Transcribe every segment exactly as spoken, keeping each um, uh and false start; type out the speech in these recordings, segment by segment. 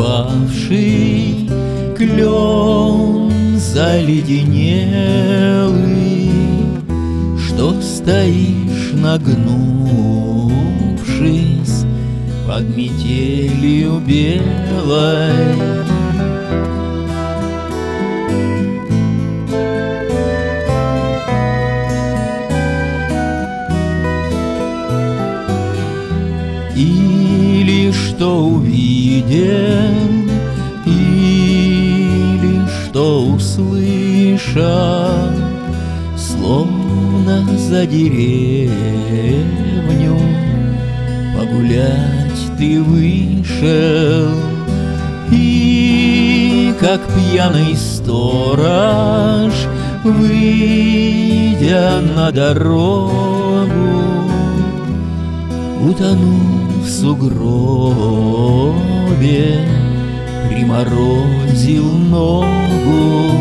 опавший клен заледенелый, что стоишь, нагнувшись под метелью белой. Или что увидел, или что услышал, словно за деревню погулять ты вышел, и как пьяный сторож, выйдя на дорогу, утонул в сугробе, приморозил ногу.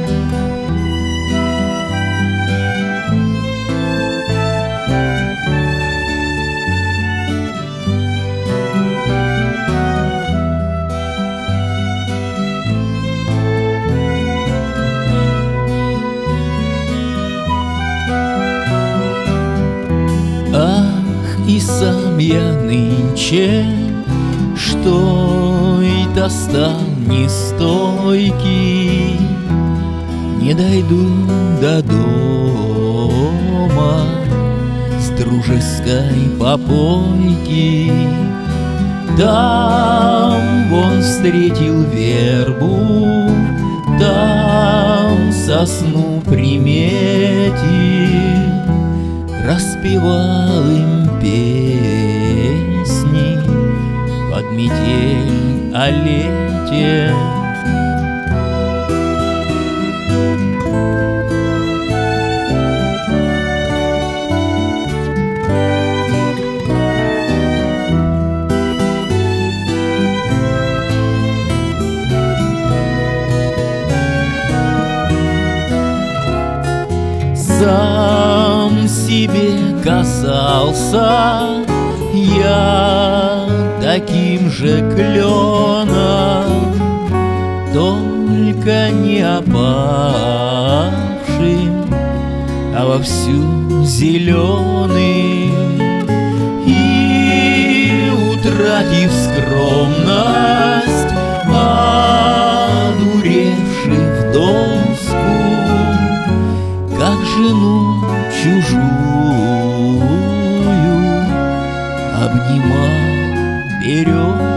И сам я нынче, что и-то стал нестойкий, не дойду до дома с дружеской попойки. Там вон встретил вербу, там сосну приметил, распевал им песни под метель о лете. Сам себе казался я таким же кленом, только не опавшим, а вовсю зеленым. И, утратив скромность, одуревший в доску, как жену чужую обнимал березку.